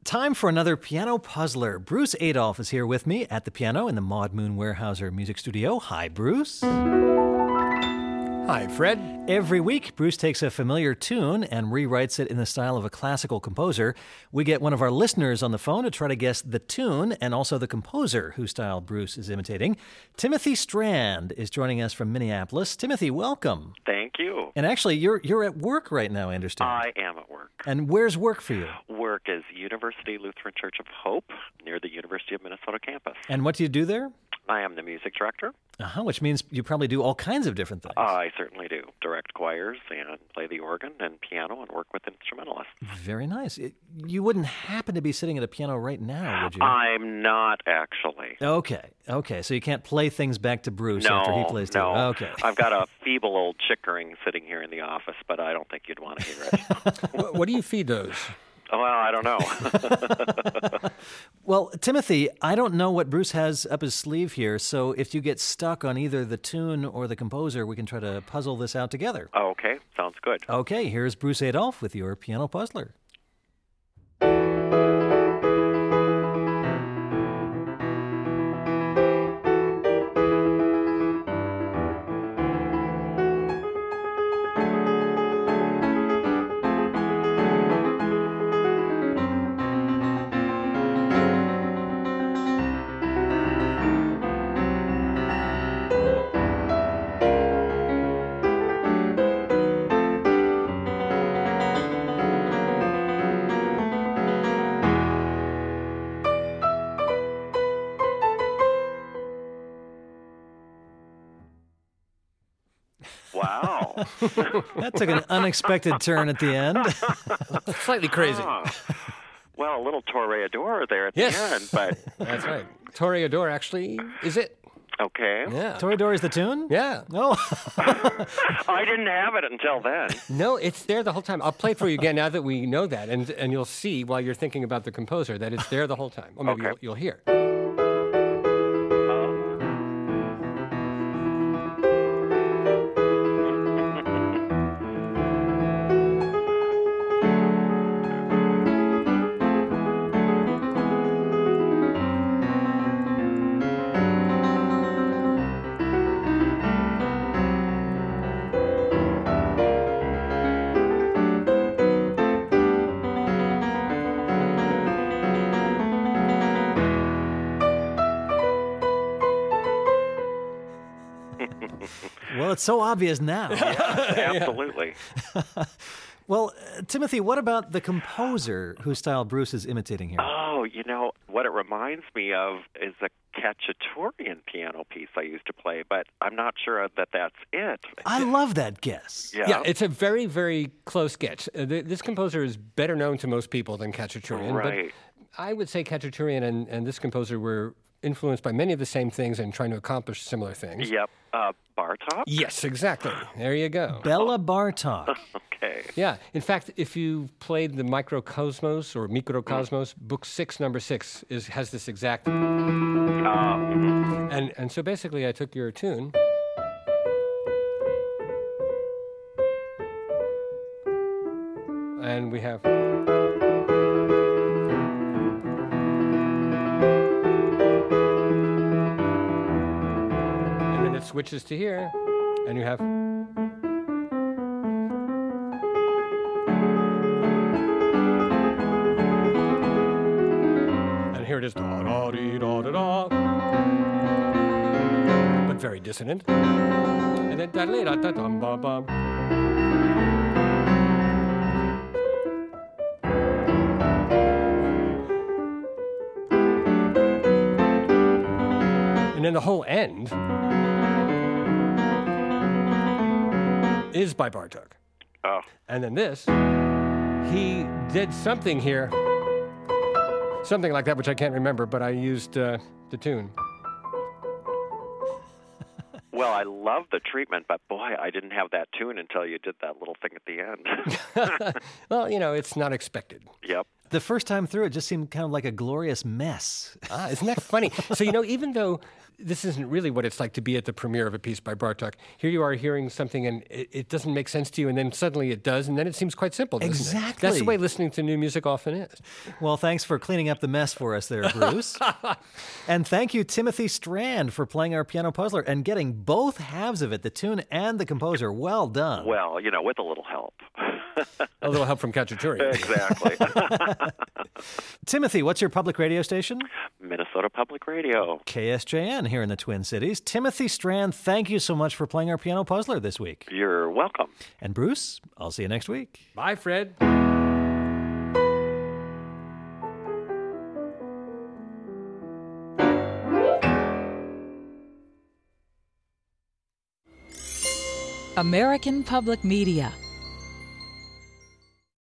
time for another piano puzzler. Bruce Adolphe is here with me at the piano in the Maud Moon Weyerhaeuser Music Studio. Hi, Bruce. Hi, Fred. Every week, Bruce takes a familiar tune and rewrites it in the style of a classical composer. We get one of our listeners on the phone to try to guess the tune and also the composer whose style Bruce is imitating. Timothy Strand is joining us from Minneapolis. Timothy, welcome. Thank you. And actually, you're at work right now, I understand. I am at work. And where's work for you? Work is University Lutheran Church of Hope near the University of Minnesota campus. And what do you do there? I am the music director. Which means you probably do all kinds of different things. I certainly do. Direct choirs and play the organ and piano and work with instrumentalists. Very nice. You wouldn't happen to be sitting at a piano right now, would you? I'm not, actually. Okay. So you can't play things back to Bruce after he plays No. Okay. I've got a feeble old chickering sitting here in the office, but I don't think you'd want to hear it. What do you feed those? Well, I don't know. Well, Timothy, I don't know what Bruce has up his sleeve here, so if you get stuck on either the tune or the composer, we can try to puzzle this out together. Okay, sounds good. Okay, here's Bruce Adolphe with your piano puzzler. Wow. That took an unexpected turn at the end. Slightly crazy. Well, a little toreador there at the end, but... That's right. Toreador actually is it. Okay. Yeah. Toreador is the tune? Yeah. Oh. I didn't have it until then. No, it's there the whole time. I'll play it for you again now that we know that, and you'll see while you're thinking about the composer that it's there the whole time. Or maybe Okay. you'll hear. Well, it's so obvious now. Yeah, absolutely. Well, Timothy, what about the composer whose style Bruce is imitating here? Oh, what it reminds me of is a Khachaturian piano piece I used to play, but I'm not sure that that's it. I love that guess. Yeah, it's a very, very close sketch. This composer is better known to most people than Khachaturian. Right. But I would say Khachaturian and this composer were influenced by many of the same things and trying to accomplish similar things. Yep. Bartok? Yes, exactly. There you go. Bella Bartok. Okay. Yeah. In fact, if you played the Microcosmos or Mikrokosmos, Book 6, number 6 has this exact. And so basically, I took your tune. And we have. And then it switches to here, and you have. And here it is. Da, da, dee, da, da, da. But very dissonant. And then da, da, da, da, dum, ba, bum. And then the whole end is by Bartok. Oh. And then this, he did something here, something like that, which I can't remember, but I used the tune. Well, I love the treatment, but boy, I didn't have that tune until you did that little thing at the end. Well, it's not expected. Yep. The first time through, it just seemed kind of like a glorious mess. Isn't that funny? So, even though this isn't really what it's like to be at the premiere of a piece by Bartók, here you are hearing something and it doesn't make sense to you, and then suddenly it does, and then it seems quite simple, doesn't it? Exactly. That's the way listening to new music often is. Well, thanks for cleaning up the mess for us there, Bruce. And thank you, Timothy Strand, for playing our piano puzzler and getting both halves of it, the tune and the composer. Well done. Well, with a little help. A little help from Cacciatore. Exactly. Timothy, what's your public radio station? Minnesota Public Radio. KSJN here in the Twin Cities. Timothy Strand, thank you so much for playing our piano puzzler this week. You're welcome. And Bruce, I'll see you next week. Bye, Fred. American Public Media